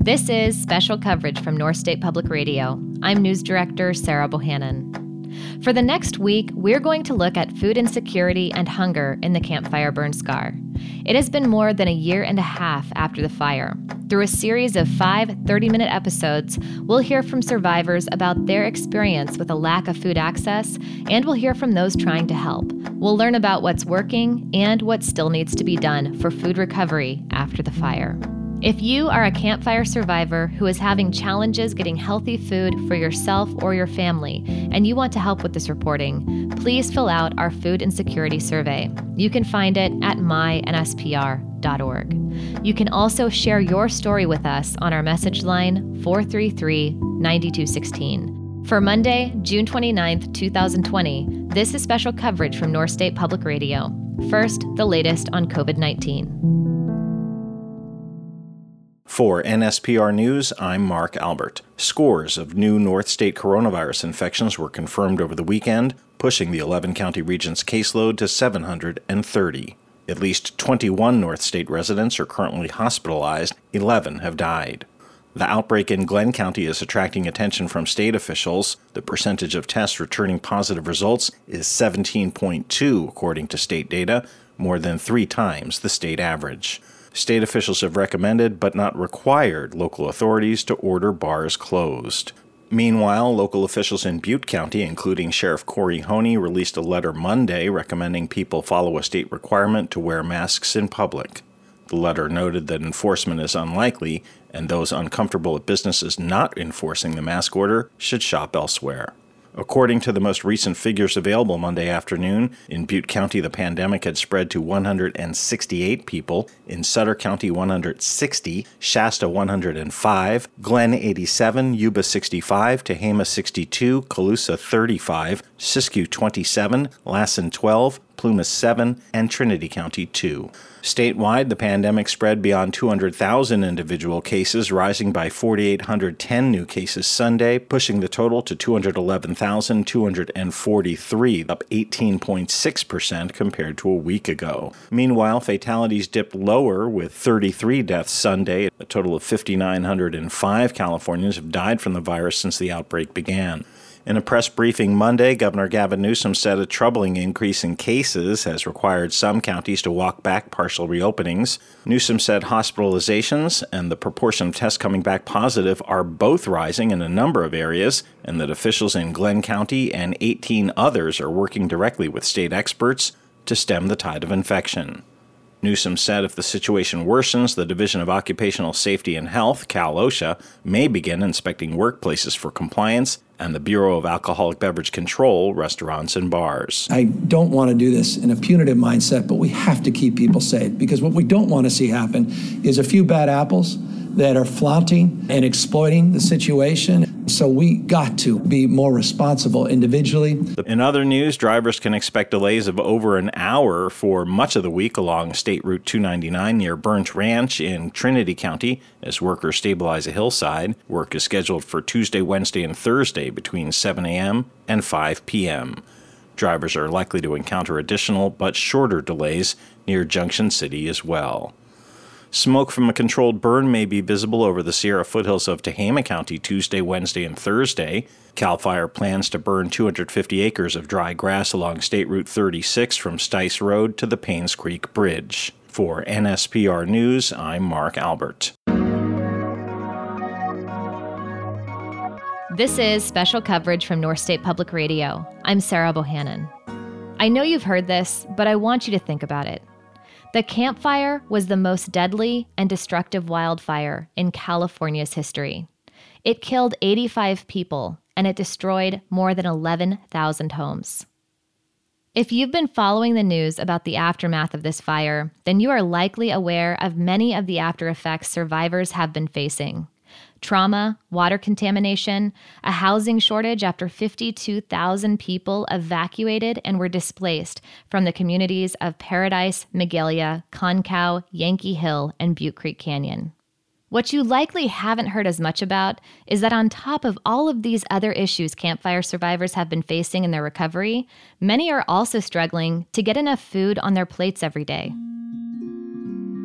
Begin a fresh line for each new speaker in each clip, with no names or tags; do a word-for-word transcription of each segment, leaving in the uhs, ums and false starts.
This is special coverage from North State Public Radio. I'm News Director Sarah Bohannon. For the next week, we're going to look at food insecurity and hunger in the Camp Fire burn scar. It has been more than a year and a half after the fire. Through a series of five thirty-minute episodes, we'll hear from survivors about their experience with a lack of food access, and we'll hear from those trying to help. We'll learn about what's working and what still needs to be done for food recovery after the fire. If you are a Camp Fire survivor who is having challenges getting healthy food for yourself or your family, and you want to help with this reporting, please fill out our food insecurity survey. You can find it at my N S P R dot org. You can also share your story with us on our message line four three three, nine two one six. For Monday, June twenty-ninth, twenty twenty, this is special coverage from North State Public Radio. First, the latest on covid nineteen.
For N S P R News, I'm Mark Albert. Scores of new North State coronavirus infections were confirmed over the weekend, pushing the eleven-county region's caseload to seven hundred thirty. At least twenty-one North State residents are currently hospitalized. eleven have died. The outbreak in Glenn County is attracting attention from state officials. The percentage of tests returning positive results is seventeen point two, according to state data, more than three times the state average. State officials have recommended, but not required, local authorities to order bars closed. Meanwhile, local officials in Butte County, including Sheriff Corey Honey, released a letter Monday recommending people follow a state requirement to wear masks in public. The letter noted that enforcement is unlikely, and those uncomfortable at businesses not enforcing the mask order should shop elsewhere. According to the most recent figures available Monday afternoon, in Butte County the pandemic had spread to one hundred sixty-eight people, in Sutter County one hundred sixty, Shasta one hundred five, Glenn eighty-seven, Yuba sixty-five, Tehama sixty-two, Colusa thirty-five, Siskiyou twenty-seven, Lassen twelve, Plumas seven, and Trinity County two. Statewide, the pandemic spread beyond two hundred thousand individual cases, rising by four thousand eight hundred ten new cases Sunday, pushing the total to two hundred eleven thousand two hundred forty-three, up eighteen point six percent compared to a week ago. Meanwhile, fatalities dipped lower with thirty-three deaths Sunday. A total of five thousand nine hundred five Californians have died from the virus since the outbreak began. In a press briefing Monday, Governor Gavin Newsom said a troubling increase in cases has required some counties to walk back partial reopenings. Newsom said hospitalizations and the proportion of tests coming back positive are both rising in a number of areas, and that officials in Glenn County and eighteen others are working directly with state experts to stem the tide of infection. Newsom said if the situation worsens, the Division of Occupational Safety and Health, Cal OSHA, may begin inspecting workplaces for compliance, and the Bureau of Alcoholic Beverage Control, restaurants and bars.
I don't want to do this in a punitive mindset, but we have to keep people safe, because what we don't want to see happen is a few bad apples that are flaunting and exploiting the situation. So we got to be more responsible individually.
In other news, drivers can expect delays of over an hour for much of the week along State Route two ninety-nine near Burnt Ranch in Trinity County as workers stabilize a hillside. Work is scheduled for Tuesday, Wednesday, and Thursday between seven a.m. and five p.m. Drivers are likely to encounter additional but shorter delays near Junction City as well. Smoke from a controlled burn may be visible over the Sierra foothills of Tehama County Tuesday, Wednesday, and Thursday. CAL FIRE plans to burn two hundred fifty acres of dry grass along State Route thirty-six from Stice Road to the Paynes Creek Bridge. For N S P R News, I'm Mark Albert.
This is special coverage from North State Public Radio. I'm Sarah Bohannon. I know you've heard this, but I want you to think about it. The Camp Fire was the most deadly and destructive wildfire in California's history. It killed eighty-five people, and it destroyed more than eleven thousand homes. If you've been following the news about the aftermath of this fire, then you are likely aware of many of the after effects survivors have been facing. Trauma, water contamination, a housing shortage after fifty-two thousand people evacuated and were displaced from the communities of Paradise, Magalia, Concow, Yankee Hill, and Butte Creek Canyon. What you likely haven't heard as much about is that on top of all of these other issues Camp Fire survivors have been facing in their recovery, many are also struggling to get enough food on their plates every day.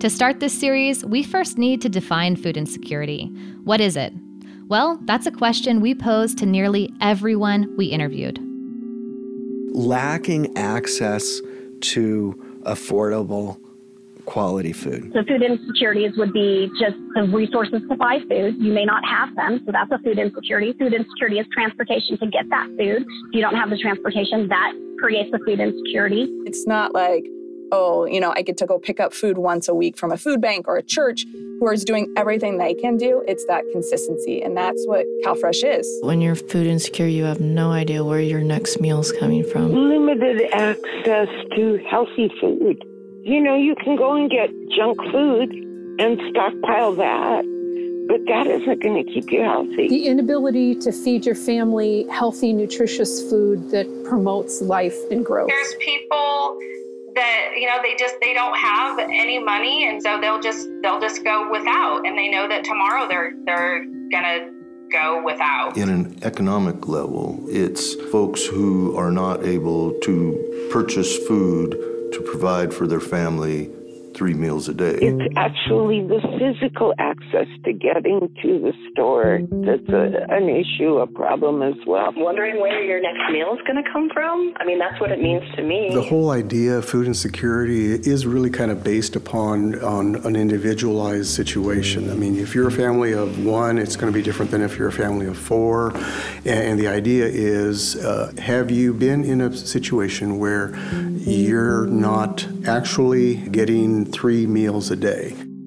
To start this series, we first need to define food insecurity. What is it? Well, that's a question we posed to nearly everyone we interviewed.
Lacking access to affordable quality food.
So food insecurities would be just the resources to buy food. You may not have them, so that's a food insecurity. Food insecurity is transportation to get that food. If you don't have the transportation, that creates a food insecurity.
It's not like, oh, you know, I get to go pick up food once a week from a food bank or a church who is doing everything they can do. It's that consistency, and that's what CalFresh is.
When you're food insecure, you have no idea where your next meal is coming from.
Limited access to healthy food. You know, you can go and get junk food and stockpile that, but that isn't going to keep you healthy.
The inability to feed your family healthy, nutritious food that promotes life and growth.
There's people that, you know, they just, they don't have any money, and so they'll just, they'll just go without, and they know that tomorrow they're, they're going to go without.
In an economic level, it's folks who are not able to purchase food to provide for their family three meals a day.
It's actually the physical access to getting to the store that's a, an issue, a problem as well.
Wondering where your next meal is going to come from? I mean, that's what it means to me.
The whole idea of food insecurity is really kind of based upon on an individualized situation. I mean, if you're a family of one, it's going to be different than if you're a family of four. And, and the idea is, uh, have you been in a situation where you're not actually getting three meals a day?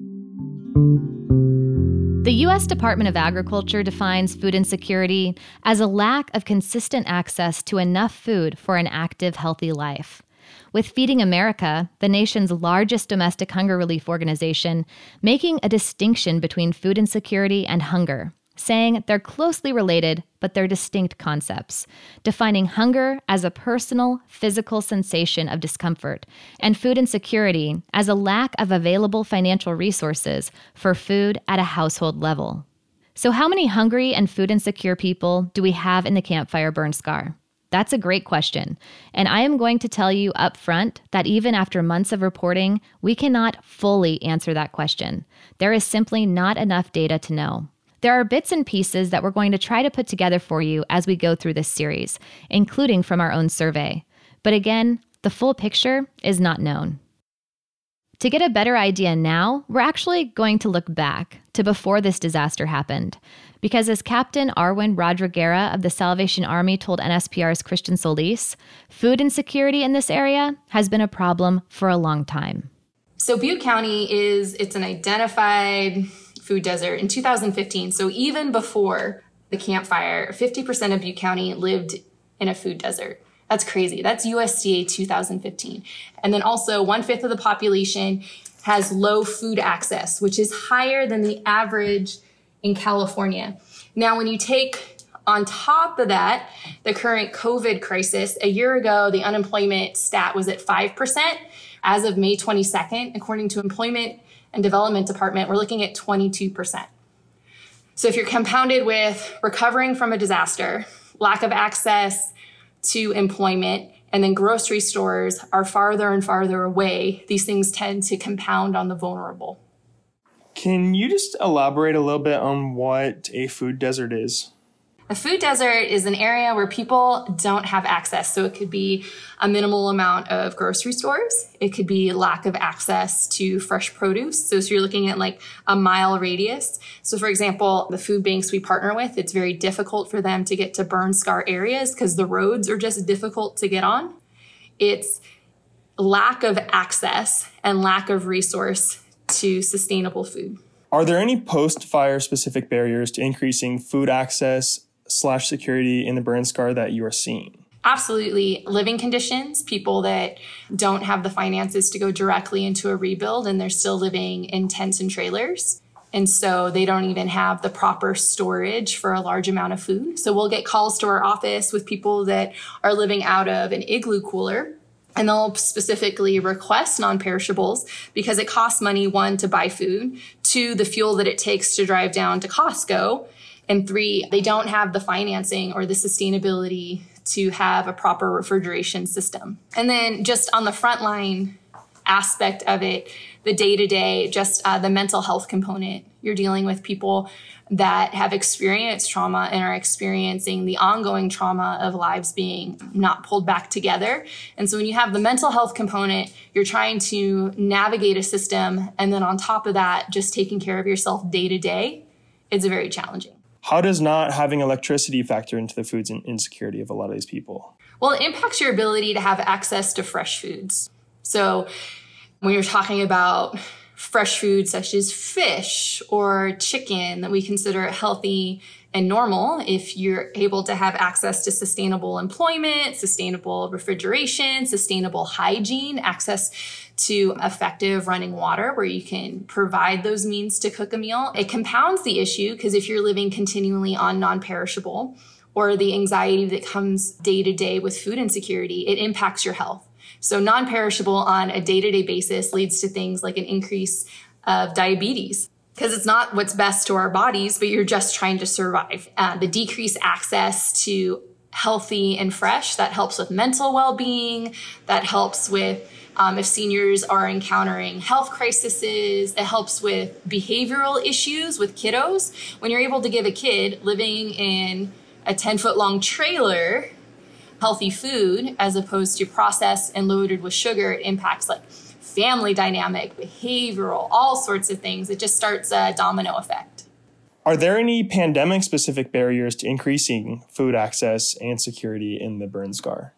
The U S Department of Agriculture defines food insecurity as a lack of consistent access to enough food for an active, healthy life. With Feeding America, the nation's largest domestic hunger relief organization, making a distinction between food insecurity and hunger, saying they're closely related, but they're distinct concepts, defining hunger as a personal, physical sensation of discomfort, and food insecurity as a lack of available financial resources for food at a household level. So how many hungry and food insecure people do we have in the Camp Fire Burn Scar? That's a great question, and I am going to tell you up front that even after months of reporting, we cannot fully answer that question. There is simply not enough data to know. There are bits and pieces that we're going to try to put together for you as we go through this series, including from our own survey. But again, the full picture is not known. To get a better idea now, we're actually going to look back to before this disaster happened. Because as Captain Arwen Rodriguera of the Salvation Army told N S P R's Christian Solis, food insecurity in this area has been a problem for a long time.
So Butte County is, it's an identified food desert in two thousand fifteen. So even before the Camp Fire, fifty percent of Butte County lived in a food desert. That's crazy. That's U S D A two thousand fifteen. And then also one fifth of the population has low food access, which is higher than the average in California. Now, when you take on top of that, the current COVID crisis, a year ago, the unemployment stat was at five percent. As of May twenty-second, according to Employment and Development Department, we're looking at twenty-two percent. So if you're compounded with recovering from a disaster, lack of access to employment, and then grocery stores are farther and farther away, these things tend to compound on the vulnerable.
Can you just elaborate a little bit on what a food desert is?
A food desert is an area where people don't have access. So it could be a minimal amount of grocery stores. It could be lack of access to fresh produce. So if you're looking at like a mile radius. So for example, the food banks we partner with, it's very difficult for them to get to burn scar areas because the roads are just difficult to get on. It's lack of access and lack of resource to sustainable food.
Are there any post-fire specific barriers to increasing food access slash security in the burn scar that you are seeing?
Absolutely. Living conditions, people that don't have the finances to go directly into a rebuild and they're still living in tents and trailers. And so they don't even have the proper storage for a large amount of food. So we'll get calls to our office with people that are living out of an igloo cooler, and they'll specifically request non-perishables because it costs money, one, to buy food, two, the fuel that it takes to drive down to Costco, and three, they don't have the financing or the sustainability to have a proper refrigeration system. And then just on the frontline aspect of it, the day-to-day, just uh, the mental health component. You're dealing with people that have experienced trauma and are experiencing the ongoing trauma of lives being not pulled back together. And so when you have the mental health component, you're trying to navigate a system. And then on top of that, just taking care of yourself day to day, it's very challenging.
How does not having electricity factor into the food insecurity of a lot of these people?
Well, it impacts your ability to have access to fresh foods. So when you're talking about fresh foods such as fish or chicken that we consider healthy and normal, if you're able to have access to sustainable employment, sustainable refrigeration, sustainable hygiene, access to effective running water where you can provide those means to cook a meal, it compounds the issue because if you're living continually on non-perishable or the anxiety that comes day to day with food insecurity, it impacts your health. So non-perishable on a day-to-day basis leads to things like an increase of diabetes because it's not what's best to our bodies, but you're just trying to survive. Uh, the decreased access to healthy and fresh, that helps with mental well-being, that helps with um, if seniors are encountering health crises, it helps with behavioral issues with kiddos. When you're able to give a kid living in a ten-foot-long trailer healthy food as opposed to processed and loaded with sugar, it impacts like family dynamic, behavioral, all sorts of things. It just starts a domino effect.
Are there any pandemic-specific barriers to increasing food access and security in the burn scar?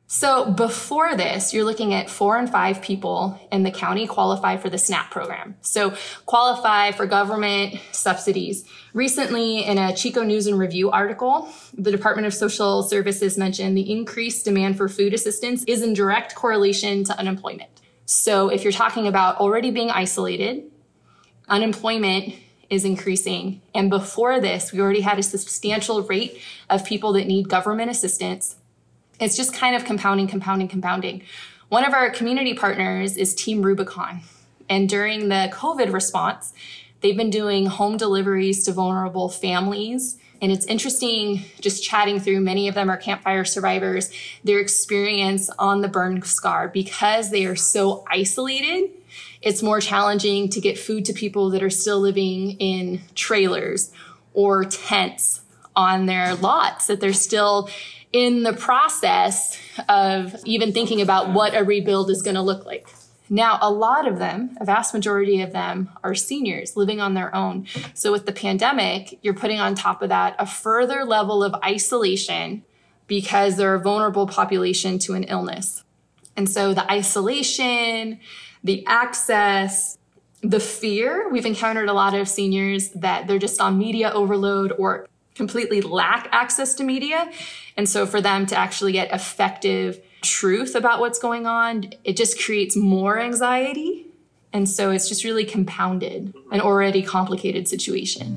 So before this, you're looking at four and five people in the county qualify for the SNAP program. So qualify for government subsidies. Recently, in a Chico News and Review article, the Department of Social Services mentioned the increased demand for food assistance is in direct correlation to unemployment. So if you're talking about already being isolated, unemployment is increasing. And before this, we already had a substantial rate of people that need government assistance. It's just kind of compounding, compounding, compounding. One of our community partners is Team Rubicon. And during the COVID response, they've been doing home deliveries to vulnerable families. And it's interesting just chatting through, many of them are campfire survivors, their experience on the burn scar. Because they are so isolated, it's more challenging to get food to people that are still living in trailers or tents on their lots, that they're still in the process of even thinking about what a rebuild is going to look like. Now, a lot of them, a vast majority of them, are seniors living on their own. So with the pandemic, you're putting on top of that a further level of isolation because they're a vulnerable population to an illness. And so the isolation, the access, the fear, we've encountered a lot of seniors that they're just on media overload or completely lack access to media. And so for them to actually get effective truth about what's going on, it just creates more anxiety. And so it's just really compounded an already complicated situation.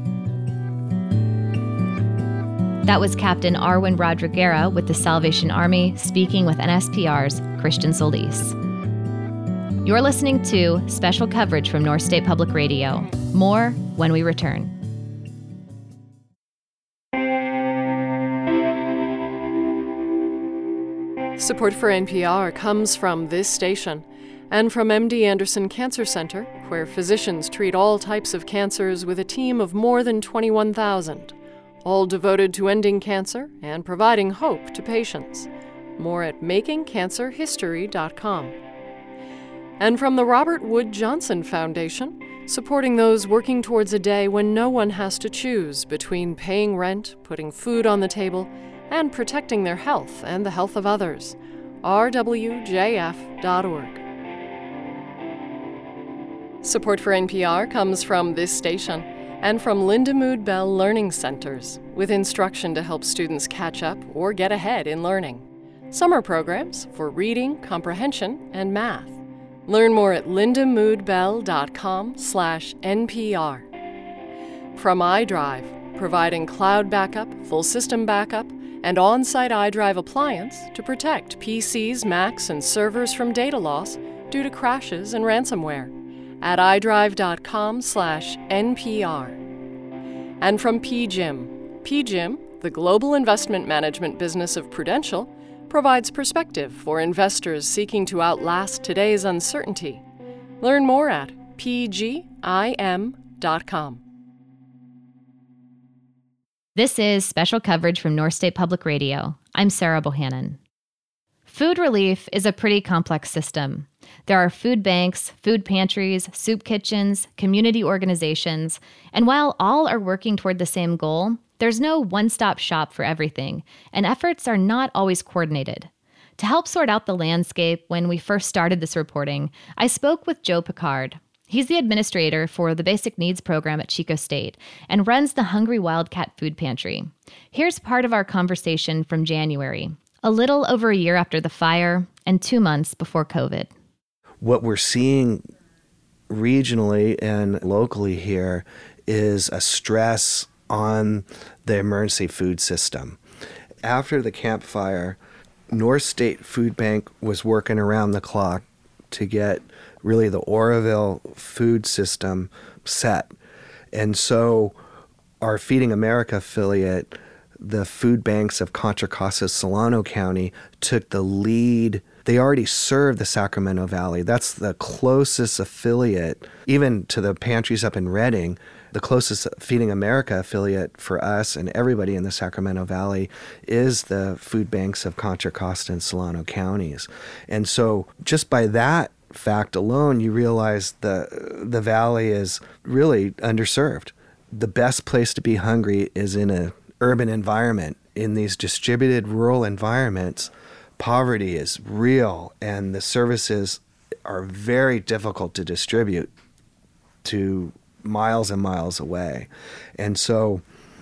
That was Captain Arwen Rodriguera with the Salvation Army speaking with N S P R's Christian Solis. You're listening to special coverage from North State Public Radio. More when we return.
Support for N P R comes from this station and from M D Anderson Cancer Center, where physicians treat all types of cancers with a team of more than twenty-one thousand, all devoted to ending cancer and providing hope to patients. More at making cancer history dot com. And from the Robert Wood Johnson Foundation, supporting those working towards a day when no one has to choose between paying rent, putting food on the table, and protecting their health and the health of others. R W J F dot org. Support for N P R comes from this station and from Lindamood Bell Learning Centers, with instruction to help students catch up or get ahead in learning. Summer programs for reading, comprehension, and math. Learn more at lindamoodbell dot com slash N P R. From iDrive, providing cloud backup, full system backup, and on-site iDrive appliance to protect P Cs, Macs, and servers from data loss due to crashes and ransomware at iDrive dot com slash N P R. And from P G I M. P G I M, the global investment management business of Prudential, provides perspective for investors seeking to outlast today's uncertainty. Learn more at p g i m dot com.
This is special coverage from North State Public Radio. I'm Sarah Bohannon. Food relief is a pretty complex system. There are food banks, food pantries, soup kitchens, community organizations, and while all are working toward the same goal, there's no one-stop shop for everything, and efforts are not always coordinated. To help sort out the landscape when we first started this reporting, I spoke with Joe Picard. He's the administrator for the Basic Needs Program at Chico State and runs the Hungry Wildcat Food Pantry. Here's part of our conversation from January, a little over a year after the fire and two months before COVID.
What we're seeing regionally and locally here is a stress on the emergency food system. After the Camp Fire, North State Food Bank was working around the clock to get really the Oroville food system set. And so our Feeding America affiliate, the food banks of Contra Costa Solano County, took the lead. They already serve the Sacramento Valley. That's the closest affiliate, even to the pantries up in Redding. The closest Feeding America affiliate for us and everybody in the Sacramento Valley is the food banks of Contra Costa and Solano counties. And so just by that fact alone, you realize the the valley is really underserved. The best place to be hungry is in an urban environment. In these distributed rural environments, poverty is real and the services are very difficult to distribute to miles and miles away. And so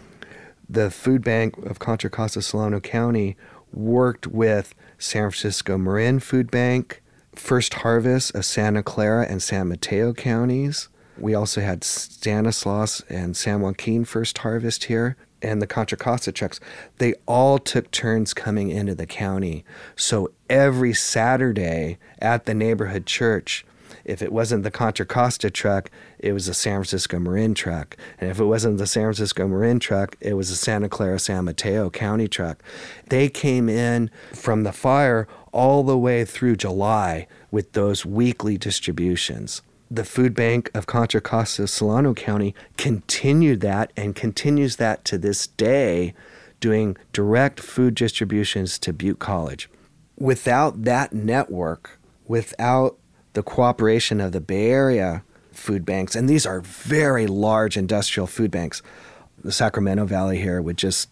the food bank of Contra Costa Solano County worked with San Francisco Marin Food Bank, First Harvest of Santa Clara and San Mateo counties. We also had Stanislaus and San Joaquin First Harvest here, and the Contra Costa trucks. They all took turns coming into the county. So every Saturday at the neighborhood church, if it wasn't the Contra Costa truck, it was the San Francisco Marin truck. And if it wasn't the San Francisco Marin truck, it was the Santa Clara San Mateo County truck. They came in from the fire all the way through July with those weekly distributions. The food bank of Contra Costa Solano County continued that and continues that to this day, doing direct food distributions to Butte College. Without that network, without the cooperation of the Bay Area food banks, and these are very large industrial food banks, the Sacramento Valley here would just,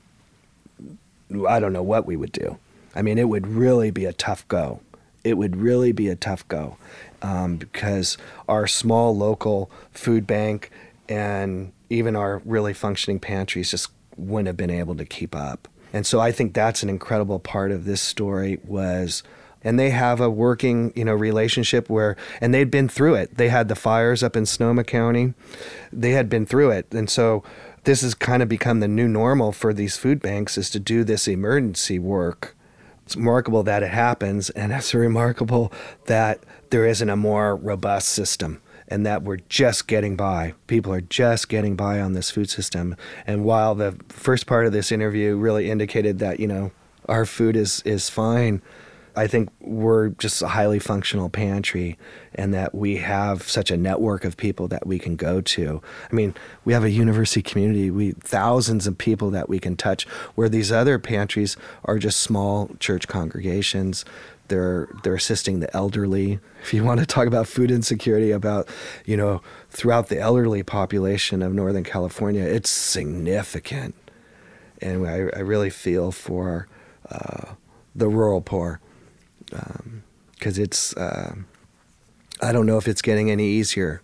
I don't know what we would do. I mean, it would really be a tough go. It would really be a tough go um, because our small local food bank and even our really functioning pantries just wouldn't have been able to keep up. And so I think that's an incredible part of this story was, and they have a working, you know, relationship where, and they'd been through it. They had the fires up in Sonoma County. They had been through it. And so this has kind of become the new normal for these food banks is to do this emergency work. It's remarkable that it happens, and it's remarkable that there isn't a more robust system and that we're just getting by. People are just getting by on this food system. And while the first part of this interview really indicated that, you know, our food is, is fine, I think we're just a highly functional pantry and that we have such a network of people that we can go to. I mean, we have a university community, we thousands of people that we can touch, where these other pantries are just small church congregations. They're they're assisting the elderly. If you want to talk about food insecurity, about, you know, throughout the elderly population of Northern California, it's significant. And I, I really feel for uh, the rural poor. Because um, it's, uh, I don't know if it's getting any easier.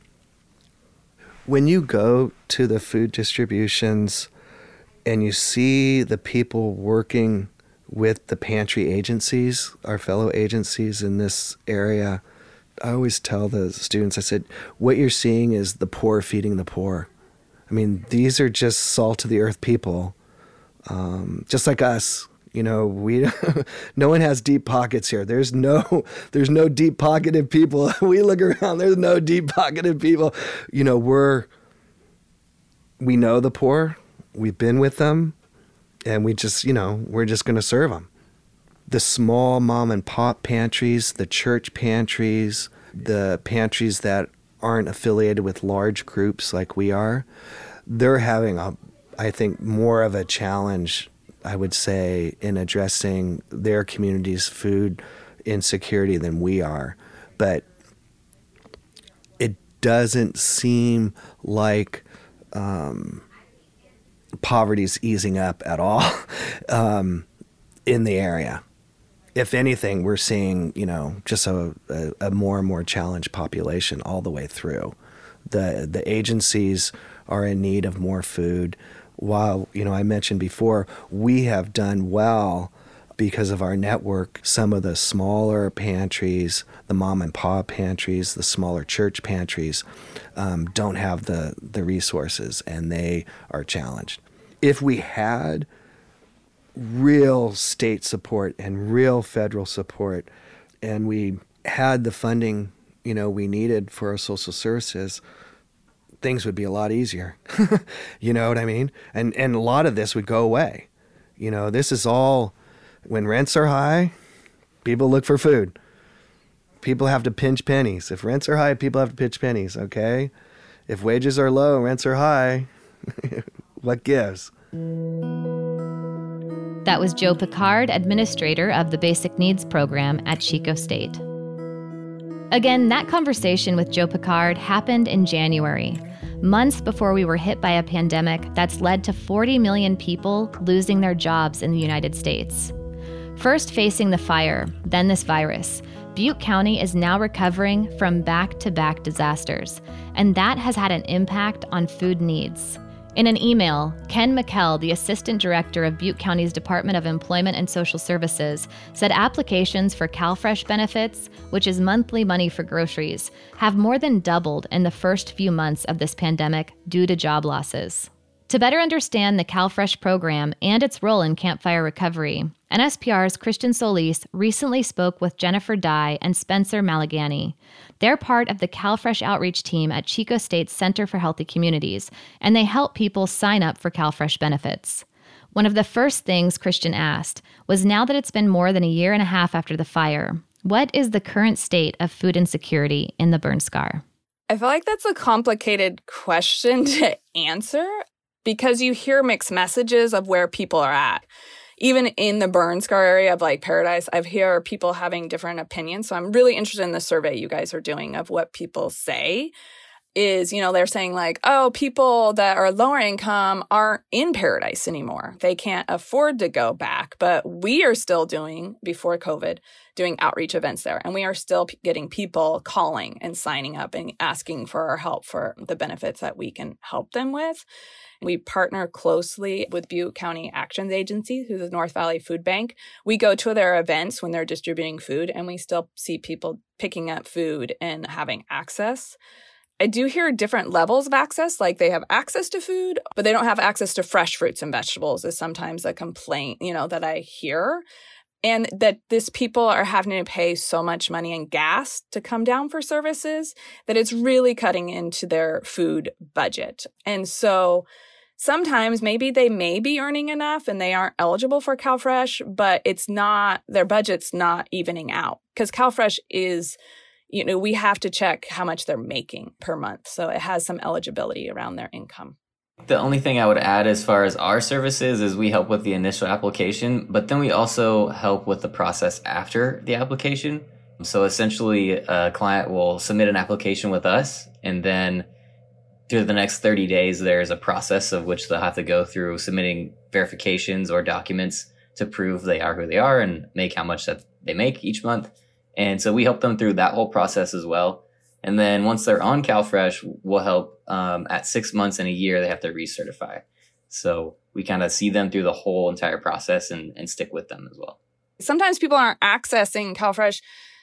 When you go to the food distributions and you see the people working with the pantry agencies, our fellow agencies in this area, I always tell the students, I said, what you're seeing is the poor feeding the poor. I mean, these are just salt of the earth people, um, just like us. You know, we no one has deep pockets here. There's no there's no deep pocketed people. We look around, there's no deep pocketed people. You know, we're we know the poor. We've been with them, and we just, you know, we're just going to serve them. The small mom and pop pantries, the church pantries, the pantries that aren't affiliated with large groups like we are, they're having, a, I think, more of a challenge, I would say, in addressing their community's food insecurity than we are. But it doesn't seem like um, poverty's easing up at all um, in the area. If anything, we're seeing, you know, just a, a, a more and more challenged population all the way through. The the agencies are in need of more food. While, you know, I mentioned before, we have done well because of our network. Some of the smaller pantries, the mom and pop pantries, the smaller church pantries, um, don't have the, the resources, and they are challenged. If we had real state support and real federal support, and we had the funding, you know, we needed for our social services, things would be a lot easier. You know what I mean? And and a lot of this would go away. You know, this is all, when rents are high, people look for food. People have to pinch pennies. If rents are high, people have to pinch pennies, okay? If wages are low, rents are high, what gives?
That was Joe Picard, administrator of the Basic Needs Program at Chico State. Again, that conversation with Joe Picard happened in January, months before we were hit by a pandemic that's led to forty million people losing their jobs in the United States. First facing the fire, then this virus, Butte County is now recovering from back-to-back disasters, and that has had an impact on food needs. In an email, Ken McKell, the Assistant Director of Butte County's Department of Employment and Social Services, said applications for CalFresh benefits, which is monthly money for groceries, have more than doubled in the first few months of this pandemic due to job losses. To better understand the CalFresh program and its role in campfire recovery, N S P R's Christian Solis recently spoke with Jennifer Dye and Spencer Malagany. They're part of the CalFresh outreach team at Chico State's Center for Healthy Communities, and they help people sign up for CalFresh benefits. One of the first things Christian asked was, now that it's been more than a year and a half after the fire, what is the current state of food insecurity in the burn scar?
I feel like that's a complicated question to answer, because you hear mixed messages of where people are at. Even in the burn scar area of like Paradise, I've heard people having different opinions. So I'm really interested in the survey you guys are doing of what people say. Is, you know, they're saying like, oh, people that are lower income aren't in Paradise anymore. They can't afford to go back. But we are still doing, before COVID, doing outreach events there. And we are still p- getting people calling and signing up and asking for our help for the benefits that we can help them with. We partner closely with Butte County Actions Agency, who's the North Valley Food Bank. We go to their events when they're distributing food, and we still see people picking up food and having access. I do hear different levels of access, like they have access to food, but they don't have access to fresh fruits and vegetables is sometimes a complaint, you know, that I hear. And that this people are having to pay so much money in gas to come down for services that it's really cutting into their food budget. And so sometimes maybe they may be earning enough and they aren't eligible for CalFresh, but it's not, their budget's not evening out. Because CalFresh is, you know, we have to check how much they're making per month. So it has some eligibility around their income.
The only thing I would add as far as our services is we help with the initial application, but then we also help with the process after the application. So essentially, a client will submit an application with us, and then through the next thirty days, there's a process of which they'll have to go through submitting verifications or documents to prove they are who they are and make how much that they make each month. And so we help them through that whole process as well. And then once they're on CalFresh, we'll help um, at six months and a year, they have to recertify. So we kind of see them through the whole entire process and, and stick with them as well.
Sometimes people aren't accessing CalFresh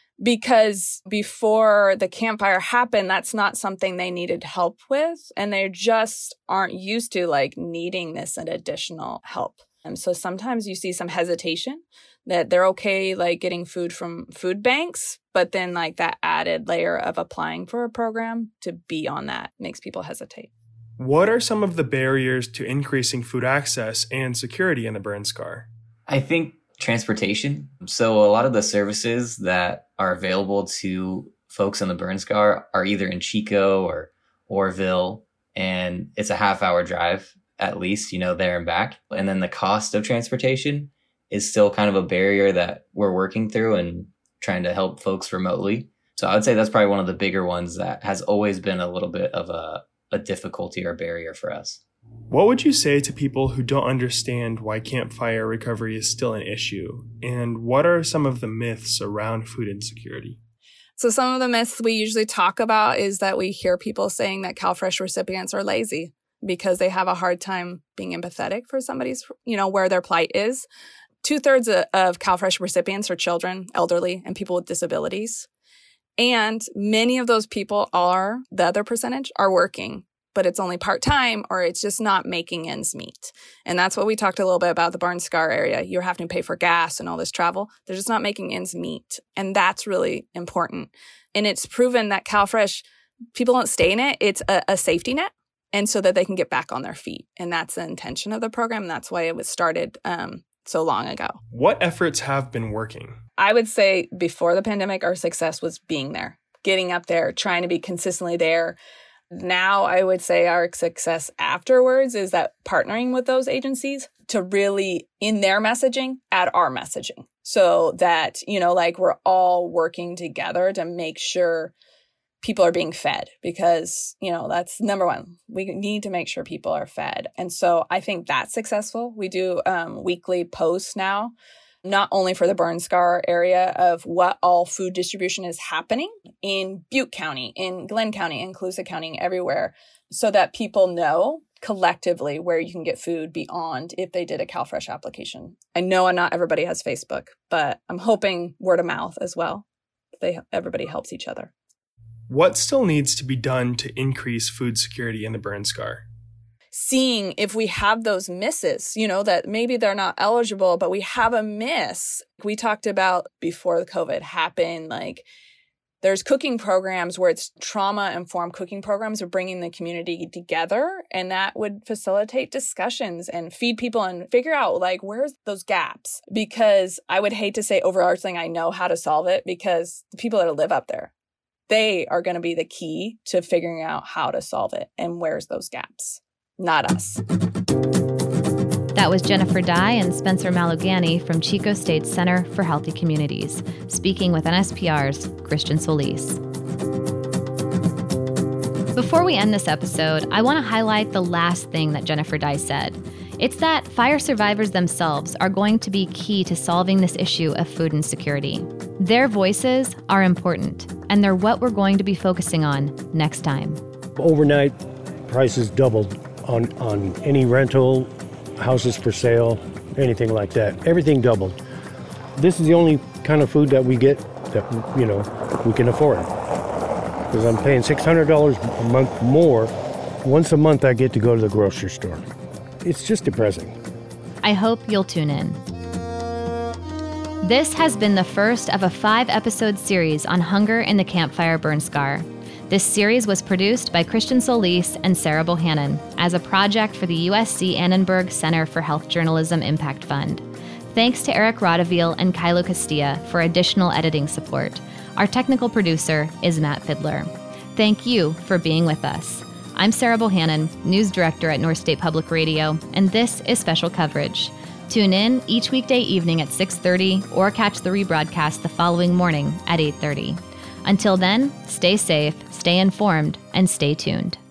because before the campfire happened, that's not something they needed help with. And they just aren't used to like needing this additional help. And so sometimes you see some hesitation that they're okay like getting food from food banks, but then like that added layer of applying for a program to be on that makes people hesitate.
What are some of the barriers to increasing food access and security in the burn scar?
I think transportation. So a lot of the services that are available to folks in the burn scar are either in Chico or Orville, and it's a half hour drive at least, you know, there and back. And then the cost of transportation is still kind of a barrier that we're working through and trying to help folks remotely. So I would say that's probably one of the bigger ones that has always been a little bit of a, a difficulty or barrier for us.
What would you say to people who don't understand why campfire recovery is still an issue? And what are some of the myths around food insecurity?
So some of the myths we usually talk about is that we hear people saying that CalFresh recipients are lazy because they have a hard time being empathetic for somebody's, you know, where their plight is. Two-thirds of CalFresh recipients are children, elderly, and people with disabilities. And many of those people are, the other percentage, are working, but it's only part-time or it's just not making ends meet. And that's what we talked a little bit about the burn scar area. You're having to pay for gas and all this travel. They're just not making ends meet. And that's really important. And it's proven that CalFresh, people don't stay in it. It's a, a safety net. And so that they can get back on their feet. And that's the intention of the program. And that's why it was started um, so long ago.
What efforts have been working?
I would say before the pandemic, our success was being there, getting up there, trying to be consistently there. Now, I would say our success afterwards is that partnering with those agencies to really, in their messaging, add our messaging. So that, you know, like we're all working together to make sure people are being fed because, you know, that's number one. We need to make sure people are fed. And so I think that's successful. We do um, weekly posts now, not only for the burn scar area of what all food distribution is happening in Butte County, in Glenn County, in Colusa County, everywhere, so that people know collectively where you can get food beyond if they did a CalFresh application. I know not everybody has Facebook, but I'm hoping word of mouth as well. They everybody helps each other.
What still needs to be done to increase food security in the burn scar?
Seeing if we have those misses, you know, that maybe they're not eligible, but we have a miss. We talked about before the COVID happened, like there's cooking programs where it's trauma-informed cooking programs of bringing the community together, and that would facilitate discussions and feed people and figure out, like, where's those gaps? Because I would hate to say overarching, I know how to solve it, because the people that live up there, they are going to be the key to figuring out how to solve it and where's those gaps, not us.
That was Jennifer Dye and Spencer Malugani from Chico State Center for Healthy Communities, speaking with N S P R's Christian Solis. Before we end this episode, I want to highlight the last thing that Jennifer Dye said. It's that fire survivors themselves are going to be key to solving this issue of food insecurity. Their voices are important, and they're what we're going to be focusing on next time.
Overnight, prices doubled on, on any rental, houses for sale, anything like that. Everything doubled. This is the only kind of food that we get that, you know, we can afford. Because I'm paying six hundred dollars a month more. Once a month I get to go to the grocery store. It's just depressing.
I hope you'll tune in. This has been the first of a five-episode series on hunger in the campfire burn scar. This series was produced by Christian Solis and Sarah Bohannon as a project for the U S C Annenberg Center for Health Journalism Impact Fund. Thanks to Eric Rodeville and Kylo Castilla for additional editing support. Our technical producer is Matt Fidler. Thank you for being with us. I'm Sarah Bohannon, news director at North State Public Radio, and this is Special Coverage. Tune in each weekday evening at six thirty or catch the rebroadcast the following morning at eight thirty. Until then, stay safe, stay informed, and stay tuned.